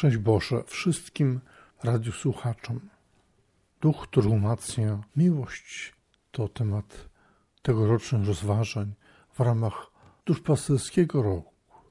Szczęść Boże wszystkim radiosłuchaczom. Duch, który umacnia miłość, to temat tegorocznych rozważań w ramach duszpasterskiego roku.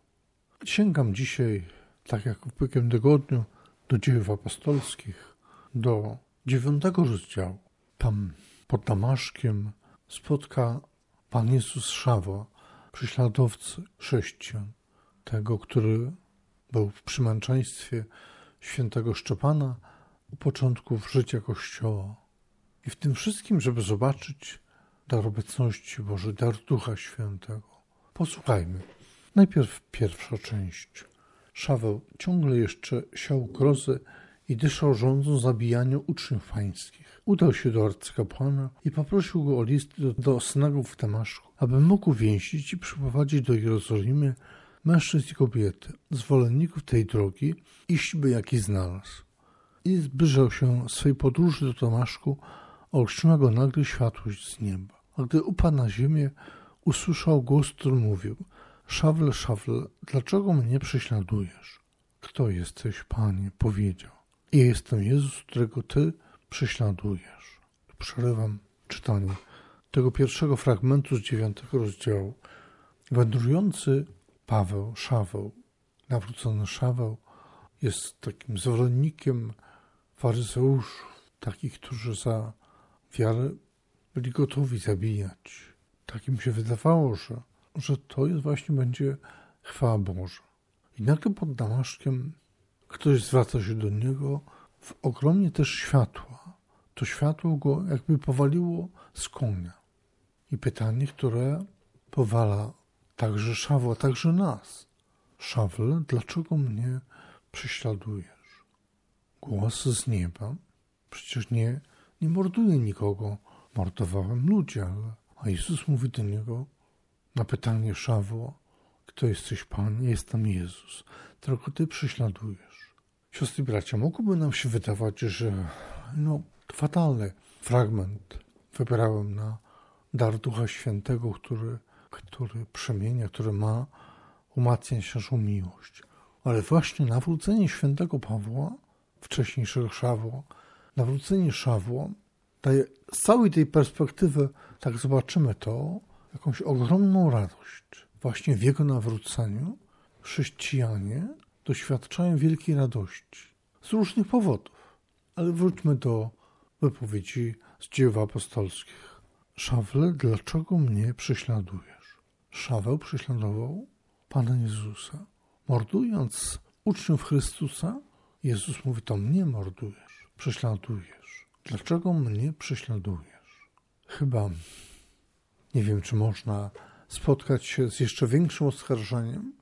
Sięgam dzisiaj, tak jak w ubiegłym tygodniu, do Dziejów Apostolskich, do 9 rozdziału. Tam pod Damaszkiem spotka Pan Jezus Szawła, prześladowcy chrześcijan, tego, który był w przymęczeństwie świętego Szczepana u początków życia Kościoła. I w tym wszystkim, żeby zobaczyć dar obecności Bożej, dar Ducha Świętego. Posłuchajmy. Najpierw pierwsza część. Szaweł ciągle jeszcze siał grozę i dyszał żądzą zabijania uczniów pańskich. Udał się do arcykapłana i poprosił go o list do synagog w Damaszku, aby mógł uwięzić i przyprowadzić do Jerozolimy mężczyzn i kobiety, zwolenników tej drogi, iśćby jaki znalazł. I zbliżał się swej podróży do Damaszku, olśniła go nagle światłość z nieba. A gdy upadł na ziemię, usłyszał głos, który mówił: Szawle, Szawle, dlaczego mnie prześladujesz? Kto jesteś, Panie? Powiedział. I jestem Jezus, którego Ty prześladujesz. Przerywam czytanie tego pierwszego fragmentu z 9 rozdziału. Wędrujący Paweł, Szaweł, nawrócony Szaweł, jest takim zwolennikiem faryzeuszów, takich, którzy za wiarę byli gotowi zabijać. Tak im się wydawało, że to jest właśnie będzie chwała Boża. I nagle pod Damaszkiem ktoś zwraca się do niego w ogromnie też światła. To światło go jakby powaliło z konia. I pytanie, które powala także Szawła, także nas. Szawle, dlaczego mnie prześladujesz? Głos z nieba. Przecież nie morduję nikogo. Mordowałem ludzi, a Jezus mówi do niego na pytanie Szawła: kto jesteś, Pan? Jestem Jezus, którego Ty prześladujesz. Siostry i bracia, mogłoby nam się wydawać, że fatalny fragment wybrałem na dar Ducha Świętego, który przemienia, który ma umacniać naszą miłość. Ale właśnie nawrócenie świętego Pawła, wcześniejszego Szawła, nawrócenie Szawła daje z całej tej perspektywy, tak zobaczymy to, jakąś ogromną radość. Właśnie w jego nawróceniu chrześcijanie doświadczają wielkiej radości. Z różnych powodów. Ale wróćmy do wypowiedzi z Dziejów Apostolskich. Szawle, dlaczego mnie prześladujesz? Szaweł prześladował Pana Jezusa. Mordując uczniów Chrystusa, Jezus mówi: to mnie mordujesz, prześladujesz. Dlaczego mnie prześladujesz? Chyba nie wiem, czy można spotkać się z jeszcze większym oskarżeniem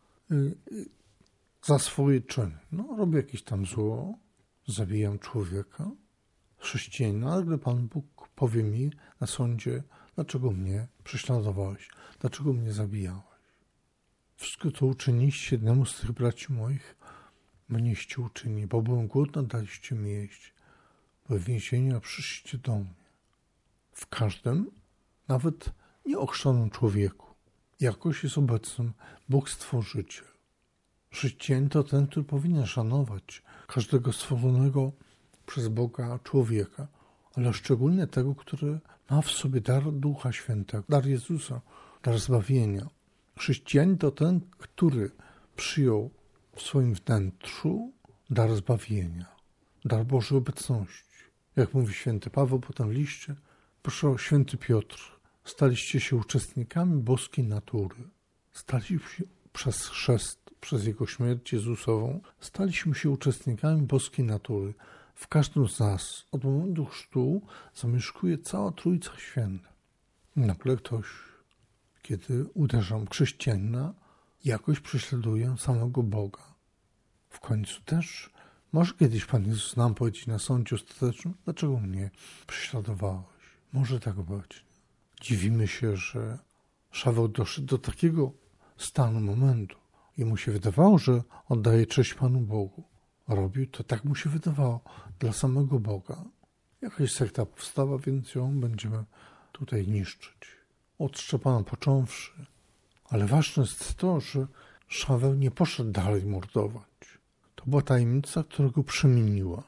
za swoje czyny. Robię jakieś tam zło, zabijam człowieka, chrześcijanina, ale gdy Pan Bóg powie mi na sądzie: dlaczego mnie prześladowałeś, dlaczego mnie zabijałeś? Wszystko to uczyniliście jednemu z tych braci moich, mnieście uczyni, bo byłem głodny, daliście mi jeść, byłem w więzieniu, a przyszliście do mnie. W każdym, nawet nieochrzczonym człowieku, jakoś jest obecny Bóg Stworzyciel. Chrześcijanin to ten, który powinien szanować każdego stworzonego przez Boga człowieka, ale szczególnie tego, który ma w sobie dar Ducha Świętego, dar Jezusa, dar zbawienia. Chrześcijanin to ten, który przyjął w swoim wnętrzu dar zbawienia, dar Bożej obecności. Jak mówi święty Paweł potem w liście, proszę święty Piotr: staliście się uczestnikami boskiej natury. Staliśmy się przez chrzest, przez Jego śmierć Jezusową, staliśmy się uczestnikami boskiej natury. W każdym z nas od momentu chrztu zamieszkuje cała Trójca Święta. Nagle ktoś, kiedy uderzam chrześcijanina, jakoś prześladuje samego Boga. W końcu też może kiedyś Pan Jezus nam powiedzieć na sądzie ostatecznym: dlaczego mnie prześladowałeś? Może tak być. Dziwimy się, że Szaweł doszedł do takiego stanu, momentu. Jemu się wydawało, że oddaje cześć Panu Bogu. Robił to, tak mu się wydawało, dla samego Boga. Jakaś sekta powstała, więc ją będziemy tutaj niszczyć. Od Szczepana począwszy. Ale ważne jest to, że Szaweł nie poszedł dalej mordować. To To była tajemnica, która go przemieniła.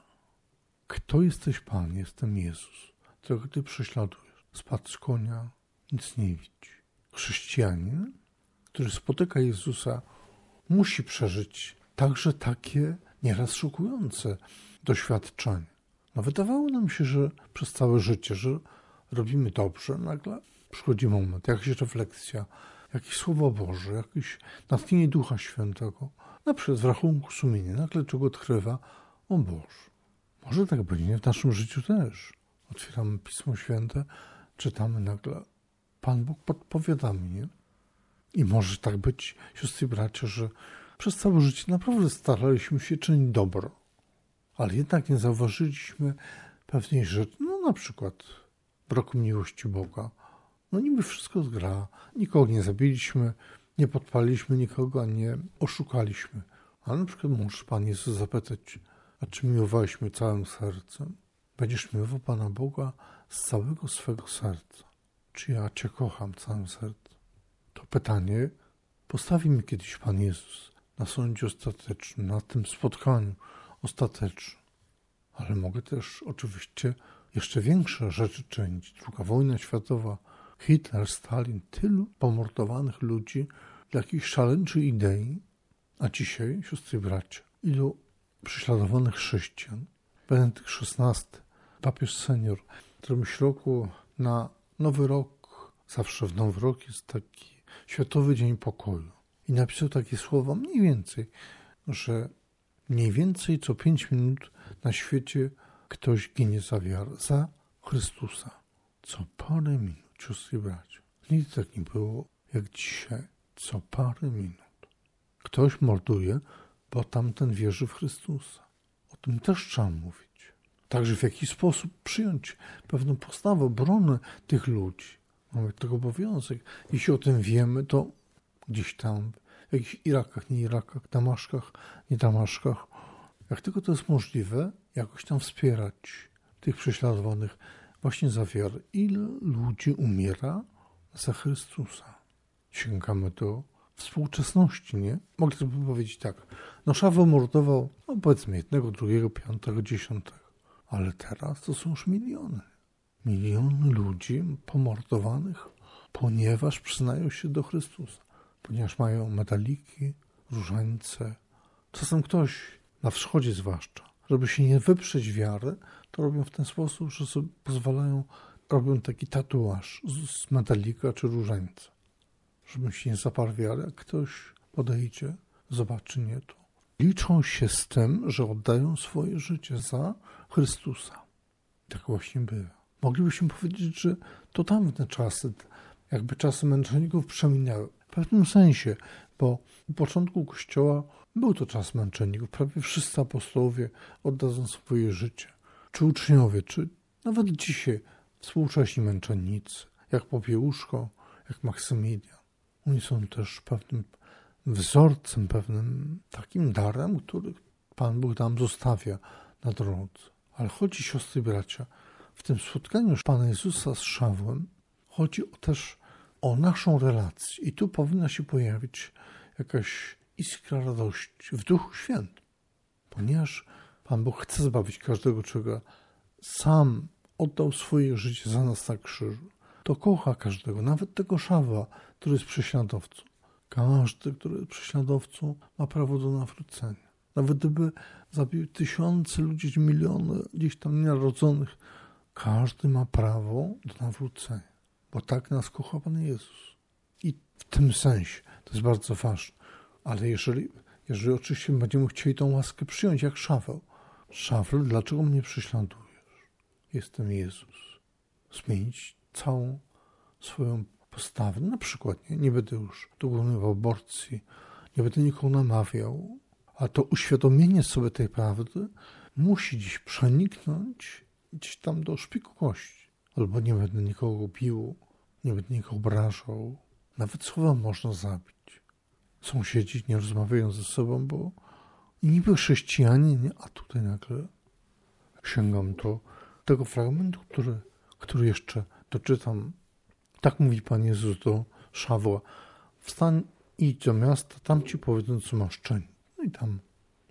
Kto jesteś, Pan? Jestem Jezus, którego Ty prześladujesz. Spadł z konia, nic nie widzi. Chrześcijanin, który spotyka Jezusa, musi przeżyć także takie nieraz szokujące doświadczenie. No wydawało nam się, że przez całe życie, że robimy dobrze, nagle przychodzi moment, jakaś refleksja, jakieś Słowo Boże, jakieś natchnienie Ducha Świętego, na przykład w rachunku sumienia, nagle czego odkrywa, o Boże, może tak być, nie? W naszym życiu też. Otwieramy Pismo Święte, czytamy nagle, Pan Bóg podpowiada mi, nie? I może tak być, siostry i bracia, że przez całe życie naprawdę staraliśmy się czynić dobro, ale jednak nie zauważyliśmy pewnej rzeczy, no na przykład braku miłości Boga. No niby wszystko zgra, nikogo nie zabiliśmy, nie podpaliliśmy nikogo, nie oszukaliśmy. Ale na przykład możesz Pan Jezus zapytać, a czy miłowałeś mnie całym sercem? Będziesz miłował Pana Boga z całego swego serca. Czy ja Cię kocham całym sercem? To pytanie postawi mi kiedyś Pan Jezus na sądzie ostatecznym, na tym spotkaniu ostatecznym. Ale mogę też oczywiście jeszcze większe rzeczy czynić. II wojna światowa, Hitler, Stalin, tylu pomordowanych ludzi dla jakichś szaleńczych idei. A dzisiaj, siostry i bracia, ilu prześladowanych chrześcijan. Benedykt XVI, papież senior, w którymś roku na Nowy Rok, zawsze w Nowy Rok jest taki Światowy Dzień Pokoju. I napisał takie słowa mniej więcej, że mniej więcej co 5 minut na świecie ktoś ginie za wiarę, za Chrystusa. Co parę minut, siostry i bracia. Nigdy tak nie było jak dzisiaj. Co parę minut. Ktoś morduje, bo tamten wierzy w Chrystusa. O tym też trzeba mówić. Także w jakiś sposób przyjąć pewną postawę, obronę tych ludzi. Mamy tego obowiązek. Jeśli o tym wiemy, to gdzieś tam w jakichś Irakach, nie Irakach, Damaszkach, nie Damaszkach, jak tylko to jest możliwe, jakoś tam wspierać tych prześladowanych właśnie za wiarę. Ile ludzi umiera za Chrystusa? Sięgamy do współczesności, nie? Mogliby powiedzieć tak, no Szaweł mordował, no powiedzmy jednego, drugiego, piątego, dziesiątego. Ale teraz to są już miliony. Miliony ludzi pomordowanych, ponieważ przyznają się do Chrystusa. Ponieważ mają medaliki, różańce. Czasem ktoś, na wschodzie zwłaszcza, żeby się nie wyprzeć wiary, to robią w ten sposób, że sobie pozwalają, robią taki tatuaż z medalika czy różańca. Żeby się nie zaparł wiary, jak ktoś podejdzie, zobaczy nie to. Liczą się z tym, że oddają swoje życie za Chrystusa. Tak właśnie bywa. Moglibyśmy powiedzieć, że to tamte czasy, jakby czasy męczenników przeminęły. W pewnym sensie, bo u początku Kościoła był to czas męczenników. Prawie wszyscy apostołowie oddadzą swoje życie. Czy uczniowie, czy nawet dzisiaj współcześni męczennicy, jak Popiełuszko, jak Maksymilian. Oni są też pewnym wzorcem, pewnym takim darem, który Pan Bóg nam zostawia na drodze. Ale chodzi, siostry i bracia, w tym spotkaniu Pana Jezusa z Szawłem chodzi też o naszą relację. I tu powinna się pojawić jakaś iskra radości w Duchu Świętym. Ponieważ Pan Bóg chce zbawić każdego człowieka, sam oddał swoje życie za nas na krzyżu, to kocha każdego, nawet tego Szawła, który jest prześladowcą. Każdy, który jest prześladowcą, ma prawo do nawrócenia. Nawet gdyby zabił tysiące ludzi, miliony gdzieś tam nienarodzonych, każdy ma prawo do nawrócenia, bo tak nas kocha Pan Jezus. I w tym sensie to jest bardzo ważne. Ale jeżeli oczywiście będziemy chcieli tą łaskę przyjąć jak Szaweł. Szaweł, dlaczego mnie prześladujesz? Jestem Jezus. Zmienić całą swoją postawę. Na przykład nie będę już dokonywał aborcji, nie będę nikogo namawiał, a to uświadomienie sobie tej prawdy musi dziś przeniknąć gdzieś tam do szpiku kości. Albo nie będę nikogo bił, nie będę nikogo obrażał. Nawet słowem można zabić. Sąsiedzi nie rozmawiają ze sobą, bo niby chrześcijanie, nie? A tutaj nagle sięgam do tego fragmentu, który jeszcze doczytam. Tak mówi Pan Jezus do Szawła. Wstań i idź do miasta, tam ci powiedzą, co masz czynić. No i tam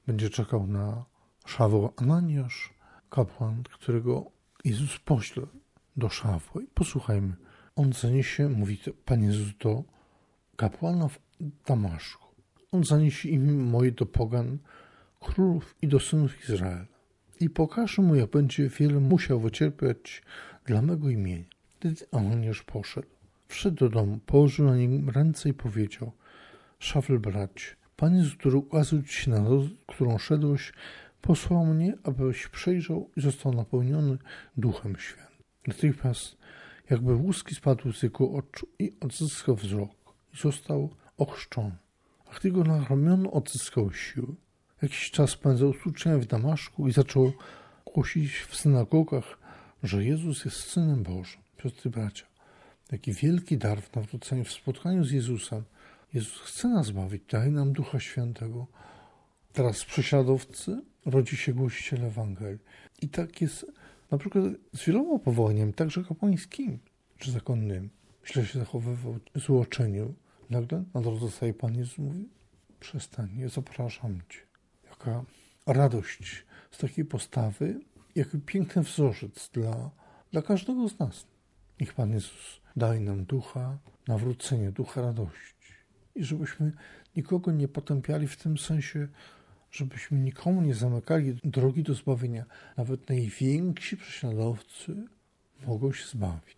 będzie czekał na Szawła Ananiasz, kapłan, którego Jezus pośle do Szawła. I posłuchajmy, on zaniesie, mówi Pan Jezus do kapłana w Damaszku. On zaniesie imię moje do pogan, królów i do synów Izraela. I pokaże mu, jak będzie wiele musiał wycierpieć dla mego imienia. Wtedy Ananiasz poszedł. Wszedł do domu, położył na nim ręce i powiedział: Szawel, bracie, Pan Jezus, który ukazał ci się na drogę, którą szedłeś, posłał mnie, abyś przejrzał i został napełniony Duchem Świętym. Natychmiast jakby łuski spadły z jego oczu i odzyskał wzrok i został ochrzczony. A gdy go nakarmiono, odzyskał siły. Jakiś czas spędzał z uczniami w Damaszku i zaczął głosić w synagogach, że Jezus jest Synem Bożym. Siostry, bracia, taki wielki dar w nawróceniu, w spotkaniu z Jezusem. Jezus chce nas zbawić, daje nam Ducha Świętego. Teraz prześladowcy rodzi się głosiciel Ewangelii. I tak jest na przykład z wieloma powołaniami, także kapłańskimi czy zakonnymi. Źle się zachowywał, złoczynił. Nagle na drodze staje Pan Jezus, mówi: przestań, ja zapraszam Cię. Jaka radość z takiej postawy, jaki piękny wzorzec dla każdego z nas. Niech Pan Jezus daje nam ducha nawrócenia, ducha radości. I żebyśmy nikogo nie potępiali w tym sensie, żebyśmy nikomu nie zamykali drogi do zbawienia. Nawet najwięksi prześladowcy mogą się zbawić.